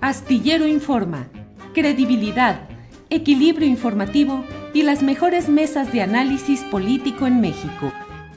Astillero Informa, credibilidad, equilibrio informativo y las mejores mesas de análisis político en México.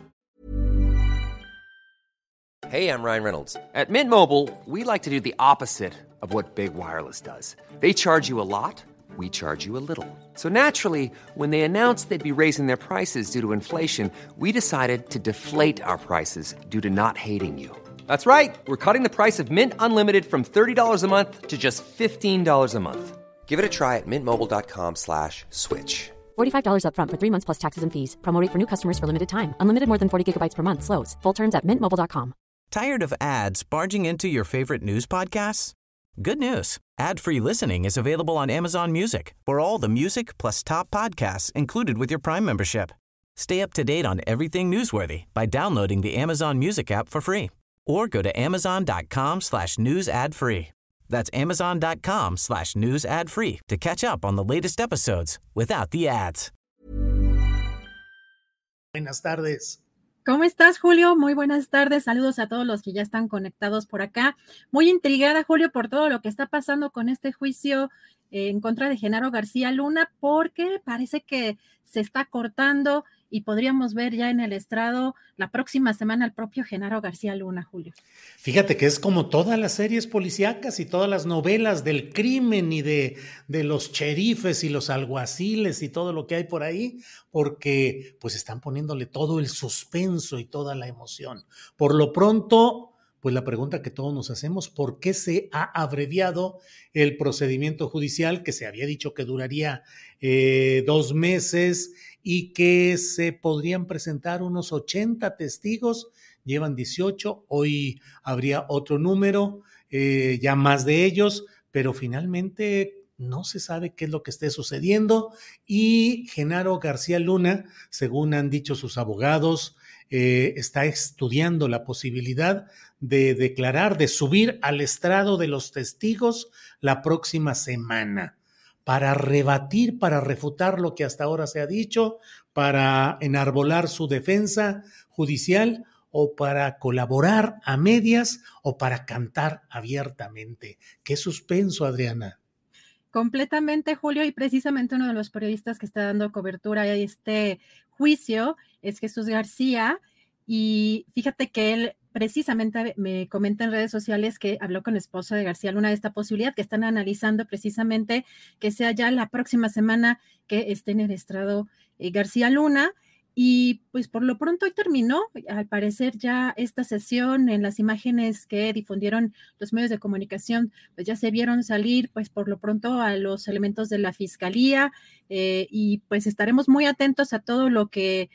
Hey, I'm Ryan Reynolds. At Mint Mobile, we like to do the opposite of what Big Wireless does. They charge you a lot, we charge you a little. So naturally, when they announced they'd be raising their prices due to inflation, we decided to deflate our prices due to not hating you. That's right. We're cutting the price of Mint Unlimited from $30 a month to just $15 a month. Give it a try at mintmobile.com/switch. $45 up front for 3 months plus taxes and fees. Promo rate for new customers for limited time. Unlimited more than 40 gigabytes per month. Slows full terms at mintmobile.com. Tired of ads barging into your favorite news podcasts? Good news. Ad-free listening is available on Amazon Music for all the music plus top podcasts included with your Prime membership. Stay up to date on everything newsworthy by downloading the Amazon Music app for free or go to amazon.com/news ad free. That's amazon.com/news ad free to catch up on the latest episodes without the ads. Buenas tardes. ¿Cómo estás, Julio? Muy buenas tardes. Saludos a todos los que ya están conectados por acá. Muy intrigada, Julio, por todo lo que está pasando con este juicio en contra de Genaro García Luna, porque parece que se está cortando y podríamos ver ya en el estrado la próxima semana al propio Genaro García Luna, Julio. Fíjate que es como todas las series policíacas y todas las novelas del crimen y de los cherifes y los alguaciles y todo lo que hay por ahí, porque pues están poniéndole todo el suspenso y toda la emoción. Por lo pronto, pues la pregunta que todos nos hacemos, ¿por qué se ha abreviado el procedimiento judicial que se había dicho que duraría 2 meses y que se podrían presentar unos 80 testigos? Llevan 18, hoy habría otro número, ya más de ellos, pero finalmente no se sabe qué es lo que esté sucediendo y Genaro García Luna, según han dicho sus abogados, está estudiando la posibilidad de declarar, de subir al estrado de los testigos la próxima semana para rebatir, para refutar lo que hasta ahora se ha dicho, para enarbolar su defensa judicial o para colaborar a medias o para cantar abiertamente. Qué suspenso, Adriana. Completamente, Julio, y precisamente uno de los periodistas que está dando cobertura a este juicio es Jesús García, y fíjate que él precisamente me comenta en redes sociales que habló con la esposa de García Luna de esta posibilidad, que están analizando precisamente que sea ya la próxima semana que esté en el estrado García Luna. Y pues por lo pronto hoy terminó, al parecer ya esta sesión. En las imágenes que difundieron los medios de comunicación, pues ya se vieron salir pues por lo pronto a los elementos de la fiscalía, y pues estaremos muy atentos a todo lo que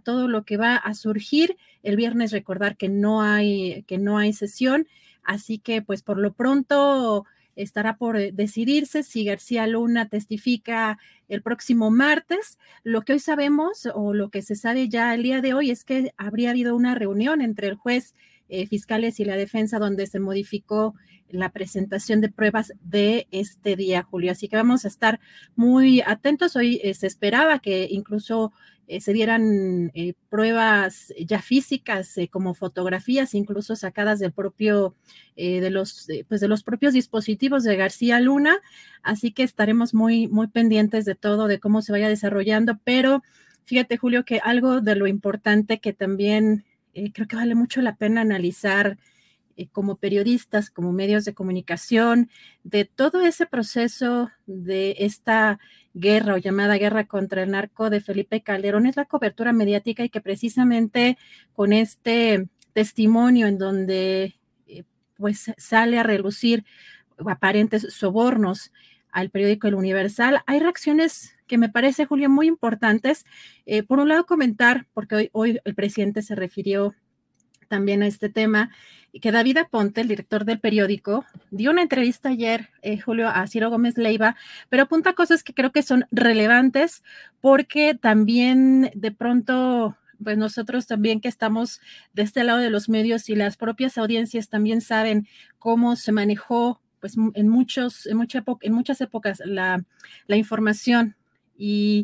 va a surgir. El viernes recordar que no hay sesión, así que pues por lo pronto estará por decidirse si García Luna testifica el próximo martes. Lo que hoy sabemos, o lo que se sabe ya el día de hoy, es que habría habido una reunión entre el juez, fiscales y la defensa, donde se modificó la presentación de pruebas de este día, Julio. Así que vamos a estar muy atentos. Hoy se esperaba que incluso se dieran pruebas ya físicas, como fotografías, incluso sacadas del propio, de los propios dispositivos de García Luna. Así que estaremos muy, muy pendientes de todo, de cómo se vaya desarrollando. Pero fíjate, Julio, que algo de lo importante que también creo que vale mucho la pena analizar como periodistas, como medios de comunicación, de todo ese proceso de esta guerra o llamada guerra contra el narco de Felipe Calderón, es la cobertura mediática, y que precisamente con este testimonio en donde pues sale a relucir aparentes sobornos al periódico El Universal, hay reacciones que me parece, Julio, muy importantes. Por un lado, comentar, porque hoy el presidente se refirió también a este tema, que David Aponte, el director del periódico, dio una entrevista ayer, Julio, a Ciro Gómez Leiva, pero apunta cosas que creo que son relevantes, porque también de pronto, pues nosotros también que estamos de este lado de los medios y las propias audiencias también saben cómo se manejó pues en muchas épocas la información, y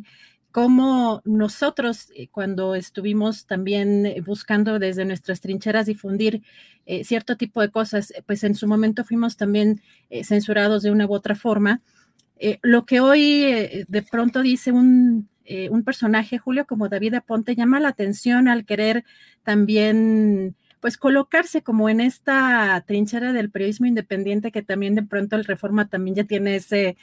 cómo nosotros, cuando estuvimos también buscando desde nuestras trincheras difundir cierto tipo de cosas, pues en su momento fuimos también censurados de una u otra forma. Lo que hoy de pronto dice un personaje, Julio, como David Aponte, llama la atención al querer también pues colocarse como en esta trinchera del periodismo independiente, que también de pronto el Reforma también ya tiene ese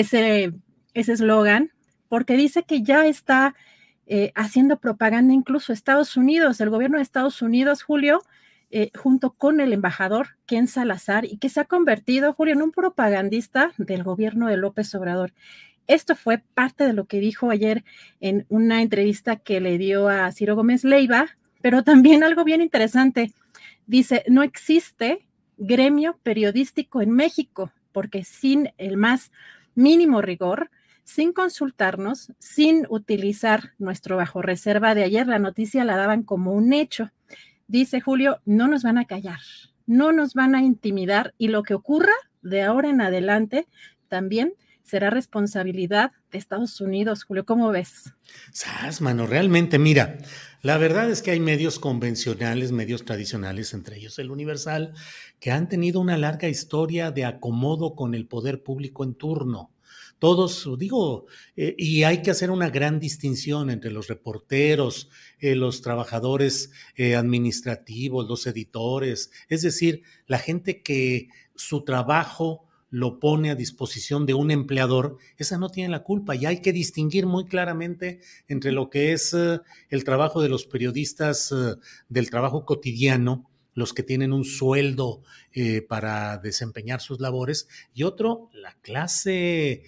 eslogan, porque dice que ya está haciendo propaganda incluso Estados Unidos, el gobierno de Estados Unidos, Julio, junto con el embajador Ken Salazar, y que se ha convertido, Julio, en un propagandista del gobierno de López Obrador. Esto fue parte de lo que dijo ayer en una entrevista que le dio a Ciro Gómez Leiva, pero también algo bien interesante. Dice, no existe gremio periodístico en México, porque sin el más mínimo rigor, sin consultarnos, sin utilizar nuestro bajo reserva de ayer, la noticia la daban como un hecho. Dice Julio, no nos van a callar, no nos van a intimidar, y lo que ocurra de ahora en adelante también será responsabilidad de Estados Unidos. Julio, ¿cómo ves? ¡Sas, mano! Realmente, mira, la verdad es que hay medios convencionales, medios tradicionales, entre ellos el Universal, que han tenido una larga historia de acomodo con el poder público en turno. Todos, digo, y hay que hacer una gran distinción entre los reporteros, los trabajadores administrativos, los editores, es decir, la gente que su trabajo lo pone a disposición de un empleador, esa no tiene la culpa, y hay que distinguir muy claramente entre lo que es el trabajo de los periodistas del trabajo cotidiano, los que tienen un sueldo para desempeñar sus labores, y otro, la clase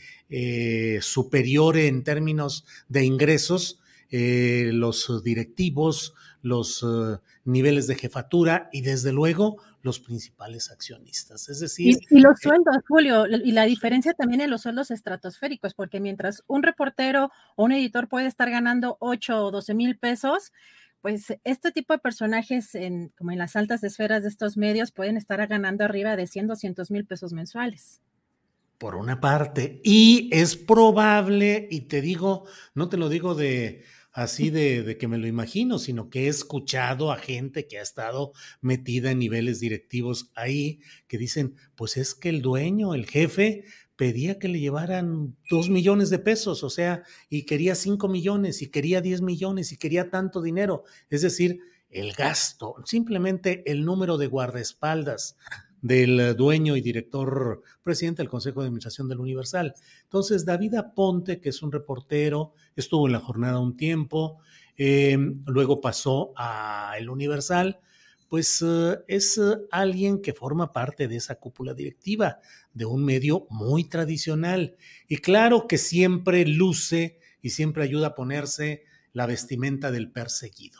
superior en términos de ingresos, los directivos, los niveles de jefatura y desde luego los principales accionistas. Es decir... Y los sueldos, Julio, y la diferencia también en los sueldos estratosféricos, porque mientras un reportero o un editor puede estar ganando 8 o 12 mil pesos, pues este tipo de personajes, como en las altas esferas de estos medios, pueden estar ganando arriba de 100, 200 mil pesos mensuales. Por una parte, y es probable, y te digo, no te lo digo así de que me lo imagino, sino que he escuchado a gente que ha estado metida en niveles directivos ahí, que dicen, pues es que el dueño, el jefe, pedía que le llevaran 2 millones de pesos, o sea, y quería 5 millones, y quería 10 millones, y quería tanto dinero. Es decir, el gasto, simplemente el número de guardaespaldas del dueño y director, presidente del Consejo de Administración del Universal. Entonces, David Aponte, que es un reportero, estuvo en La Jornada un tiempo, luego pasó a El Universal, pues es alguien que forma parte de esa cúpula directiva de un medio muy tradicional. Y claro que siempre luce y siempre ayuda a ponerse la vestimenta del perseguido.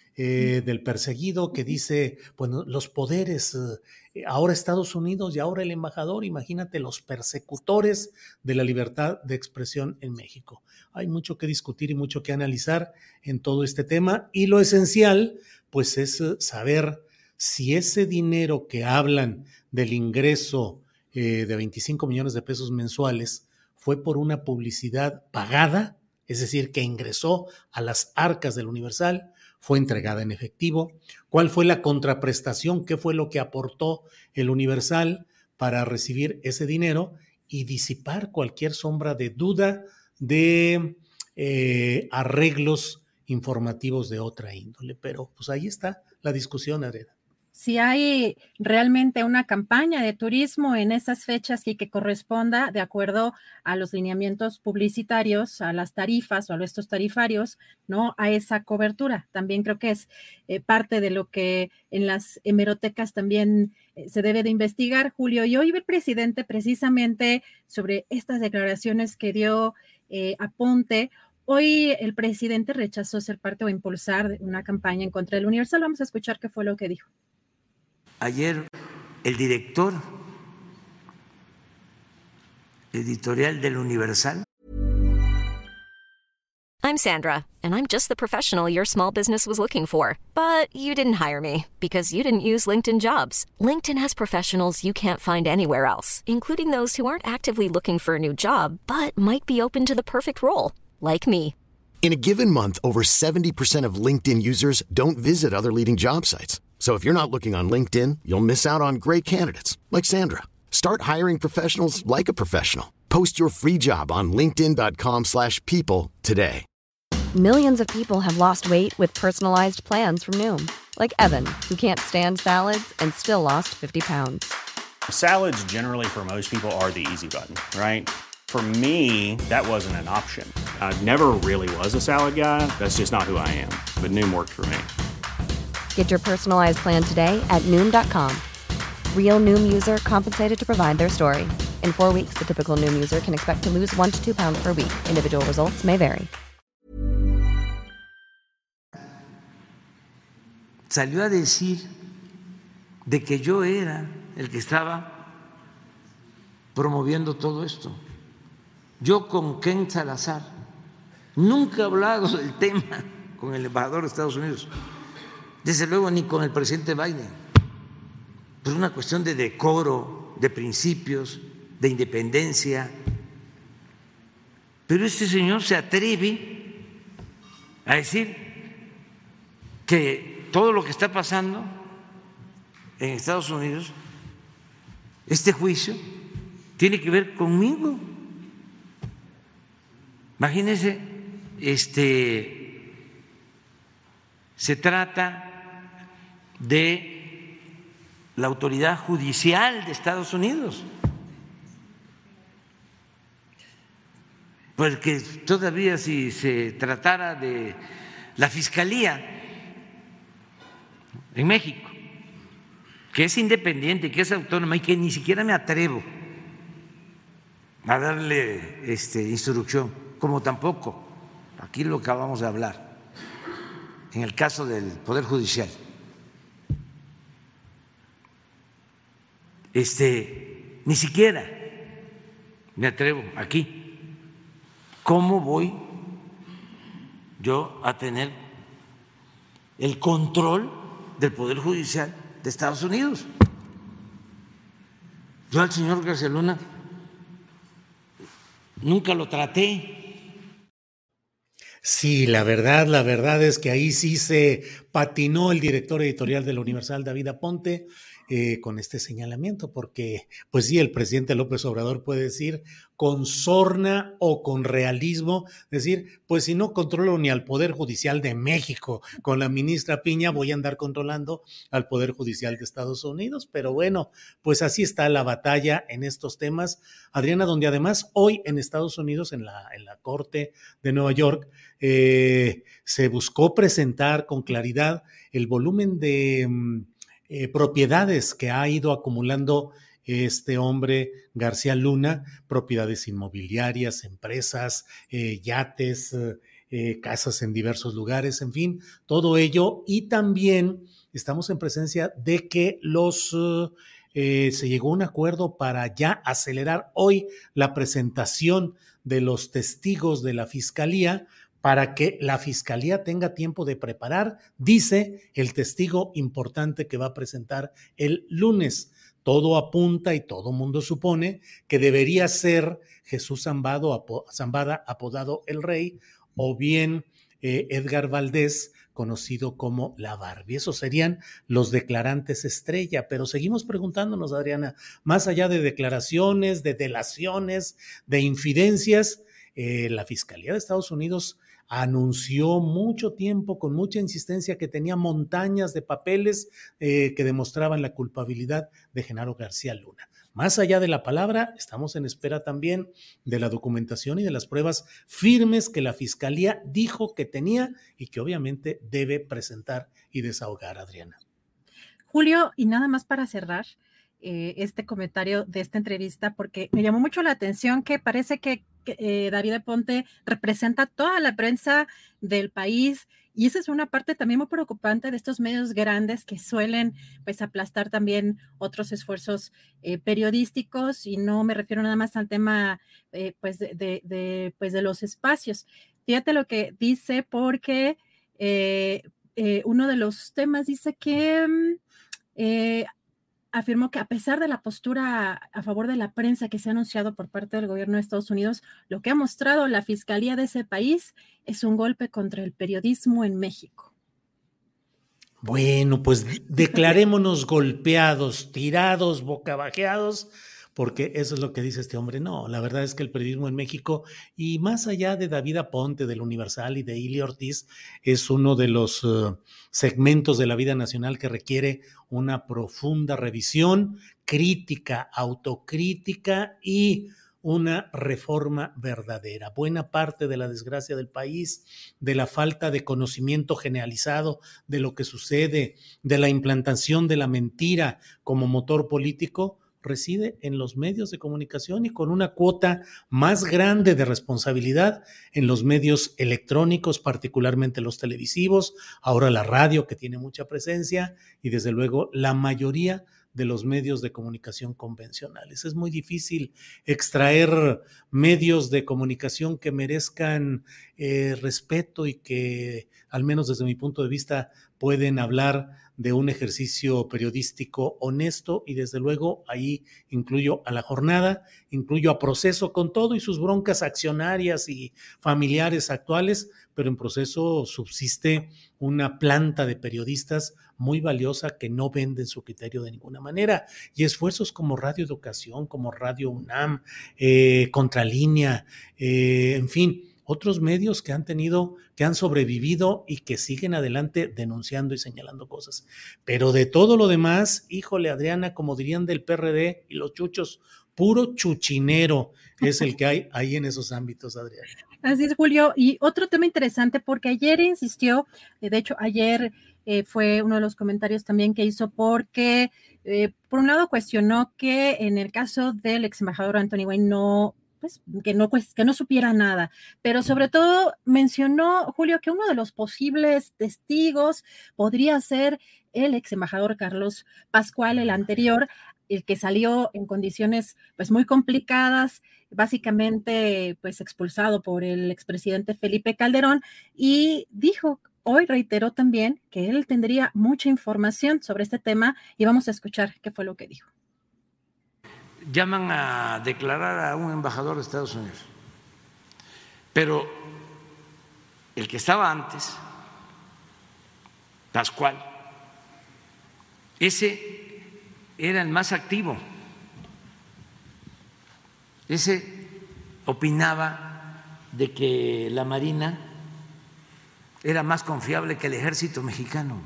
Que dice, bueno, los poderes, ahora Estados Unidos y ahora el embajador, imagínate los persecutores de la libertad de expresión en México. Hay mucho que discutir y mucho que analizar en todo este tema, y lo esencial, pues, es saber si ese dinero que hablan del ingreso de 25 millones de pesos mensuales fue por una publicidad pagada, es decir, que ingresó a las arcas del Universal, fue entregada en efectivo, cuál fue la contraprestación, qué fue lo que aportó el Universal para recibir ese dinero y disipar cualquier sombra de duda de arreglos informativos de otra índole. Pero pues ahí está la discusión, Adriana. Si hay realmente una campaña de turismo en esas fechas y que corresponda de acuerdo a los lineamientos publicitarios, a las tarifas o a estos tarifarios, ¿no? A esa cobertura. También creo que es parte de lo que en las hemerotecas también se debe de investigar, Julio. Y hoy el presidente, precisamente sobre estas declaraciones que dio Aponte, hoy el presidente rechazó ser parte o impulsar una campaña en contra del Universal. Vamos a escuchar qué fue lo que dijo. Ayer el director editorial del Universal. I'm Sandra, and I'm just the professional your small business was looking for. But you didn't hire me because you didn't use LinkedIn Jobs. LinkedIn has professionals you can't find anywhere else, including those who aren't actively looking for a new job, but might be open to the perfect role, like me. In a given month, over 70% of LinkedIn users don't visit other leading job sites. So if you're not looking on LinkedIn, you'll miss out on great candidates like Sandra. Start hiring professionals like a professional. Post your free job on linkedin.com/people today. Millions of people have lost weight with personalized plans from Noom. Like Evan, who can't stand salads and still lost 50 pounds. Salads generally for most people are the easy button, right? For me, that wasn't an option. I never really was a salad guy. That's just not who I am. But Noom worked for me. Get your personalized plan today at Noom.com. Real Noom user compensated to provide their story. In 4 weeks, the typical Noom user can expect to lose 1 to 2 pounds per week. Individual results may vary. Salió a decir de que yo era el que estaba promoviendo todo esto. Yo con Ken Salazar nunca he hablado del tema con el embajador de Estados Unidos, desde luego ni con el presidente Biden, por una cuestión de decoro, de principios, de independencia. Pero este señor se atreve a decir que todo lo que está pasando en Estados Unidos, este juicio, tiene que ver conmigo. Imagínense, se trata de la autoridad judicial de Estados Unidos, porque todavía si se tratara de la Fiscalía en México, que es independiente, que es autónoma y que ni siquiera me atrevo a darle instrucción, como tampoco aquí lo acabamos de hablar en el caso del Poder Judicial. Ni siquiera me atrevo aquí. ¿Cómo voy yo a tener el control del Poder Judicial de Estados Unidos? Yo al señor García Luna nunca lo traté. Sí, la verdad es que ahí sí se patinó el director editorial de la Universal, David Aponte, con este señalamiento, porque pues sí, el presidente López Obrador puede decir con sorna o con realismo, decir, pues si no controlo ni al Poder Judicial de México con la ministra Piña, voy a andar controlando al Poder Judicial de Estados Unidos, pero bueno, pues así está la batalla en estos temas, Adriana, donde además hoy en Estados Unidos, en la Corte de Nueva York, se buscó presentar con claridad el volumen de propiedades que ha ido acumulando este hombre García Luna, propiedades inmobiliarias, empresas, yates, casas en diversos lugares, en fin, todo ello. Y también estamos en presencia de que se llegó a un acuerdo para ya acelerar hoy la presentación de los testigos de la Fiscalía, para que la Fiscalía tenga tiempo de preparar, dice el testigo importante que va a presentar el lunes. Todo apunta y todo mundo supone que debería ser Jesús Zambada, apodado El Rey, o bien Edgar Valdés, conocido como La Barbie. Esos serían los declarantes estrella, pero seguimos preguntándonos, Adriana, más allá de declaraciones, de delaciones, de infidencias, la Fiscalía de Estados Unidos anunció mucho tiempo, con mucha insistencia, que tenía montañas de papeles que demostraban la culpabilidad de Genaro García Luna. Más allá de la palabra, estamos en espera también de la documentación y de las pruebas firmes que la Fiscalía dijo que tenía y que obviamente debe presentar y desahogar, Adriana. Julio, y nada más para cerrar este comentario de esta entrevista, porque me llamó mucho la atención que parece que David Aponte representa toda la prensa del país, y esa es una parte también muy preocupante de estos medios grandes que suelen pues aplastar también otros esfuerzos periodísticos, y no me refiero nada más al tema pues de los espacios. Fíjate lo que dice, porque uno de los temas dice que afirmó que a pesar de la postura a favor de la prensa que se ha anunciado por parte del gobierno de Estados Unidos, lo que ha mostrado la fiscalía de ese país es un golpe contra el periodismo en México. Bueno, pues declarémonos golpeados, tirados, bocabajeados, porque eso es lo que dice este hombre. No, la verdad es que el periodismo en México, y más allá de David Aponte, del Universal y de Ili Ortiz, es uno de los segmentos de la vida nacional que requiere una profunda revisión, crítica, autocrítica y una reforma verdadera. Buena parte de la desgracia del país, de la falta de conocimiento generalizado de lo que sucede, de la implantación de la mentira como motor político, reside en los medios de comunicación y con una cuota más grande de responsabilidad en los medios electrónicos, particularmente los televisivos, ahora la radio que tiene mucha presencia y desde luego la mayoría de los medios de comunicación convencionales. Es muy difícil extraer medios de comunicación que merezcan respeto y que, al menos desde mi punto de vista, pueden hablar de un ejercicio periodístico honesto y desde luego ahí incluyo a La Jornada, incluyo a Proceso con todo y sus broncas accionarias y familiares actuales, pero en Proceso subsiste una planta de periodistas muy valiosa que no venden su criterio de ninguna manera, y esfuerzos como Radio Educación, como Radio UNAM, Contralínea, en fin, otros medios que han sobrevivido y que siguen adelante denunciando y señalando cosas. Pero de todo lo demás, híjole, Adriana, como dirían del PRD y los chuchos, puro chuchinero es el que hay ahí en esos ámbitos, Adriana. Así es, Julio. Y otro tema interesante, porque ayer insistió, de hecho, ayer fue uno de los comentarios también que hizo, porque por un lado cuestionó que en el caso del ex embajador Anthony Wayne que no supiera nada, pero sobre todo mencionó, Julio, que uno de los posibles testigos podría ser el ex embajador Carlos Pascual, el anterior, el que salió en condiciones pues muy complicadas, básicamente pues expulsado por el expresidente Felipe Calderón, y hoy reiteró también que él tendría mucha información sobre este tema y vamos a escuchar qué fue lo que dijo. Llaman a declarar a un embajador de Estados Unidos, pero el que estaba antes, Pascual, ese era el más activo, ese opinaba de que la Marina era más confiable que el ejército mexicano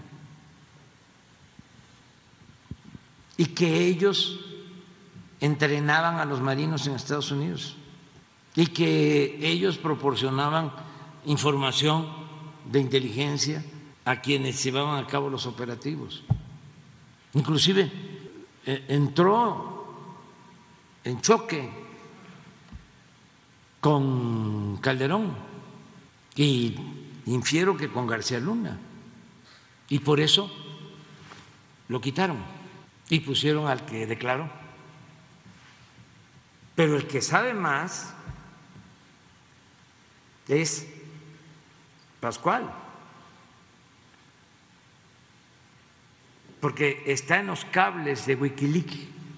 y que ellos entrenaban a los marinos en Estados Unidos y que ellos proporcionaban información de inteligencia a quienes llevaban a cabo los operativos. Inclusive entró en choque con Calderón y infiero que con García Luna, y por eso lo quitaron y pusieron al que declaró. Pero el que sabe más es Pascual, porque está en los cables de Wikileaks.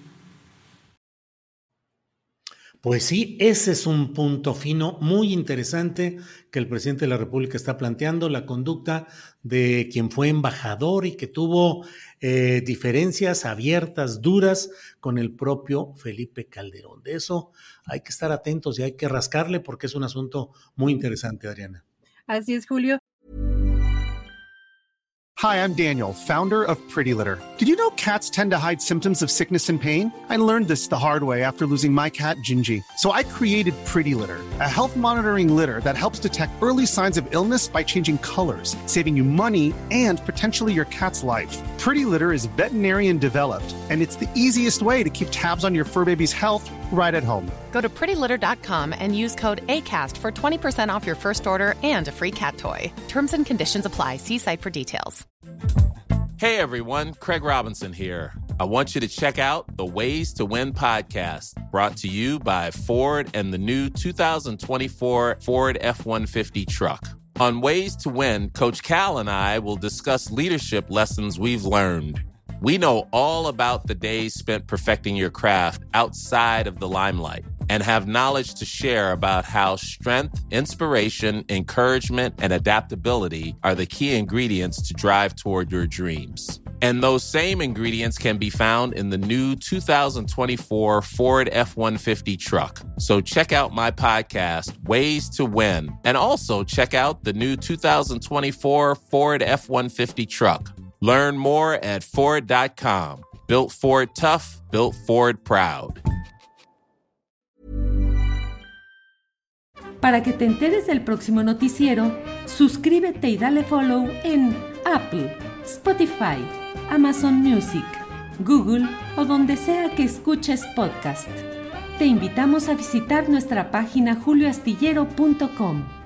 Pues sí, ese es un punto fino muy interesante que el presidente de la República está planteando, la conducta de quien fue embajador y que tuvo diferencias abiertas, duras con el propio Felipe Calderón. De eso hay que estar atentos y hay que rascarle porque es un asunto muy interesante, Adriana. Así es, Julio. Hi, I'm Daniel, founder of Pretty Litter. Did you know cats tend to hide symptoms of sickness and pain? I learned this the hard way after losing my cat, Gingy. So I created Pretty Litter, a health monitoring litter that helps detect early signs of illness by changing colors, saving you money and potentially your cat's life. Pretty Litter is veterinarian developed, and it's the easiest way to keep tabs on your fur baby's health right at home. Go to prettylitter.com and use code ACAST for 20% off your first order and a free cat toy. Terms and conditions apply. See site for details. Hey everyone, Craig Robinson here. I want you to check out the Ways to Win podcast, brought to you by Ford and the new 2024 Ford F-150 truck. On Ways to Win, Coach Cal and I will discuss leadership lessons we've learned. We know all about the days spent perfecting your craft outside of the limelight and have knowledge to share about how strength, inspiration, encouragement, and adaptability are the key ingredients to drive toward your dreams. And those same ingredients can be found in the new 2024 Ford F-150 truck. So check out my podcast, Ways to Win, and also check out the new 2024 Ford F-150 truck. Learn more at Ford.com. Built Ford tough, built Ford proud. Para que te enteres del próximo noticiero, suscríbete y dale follow en Apple, Spotify, Amazon Music, Google o donde sea que escuches podcast. Te invitamos a visitar nuestra página julioastillero.com.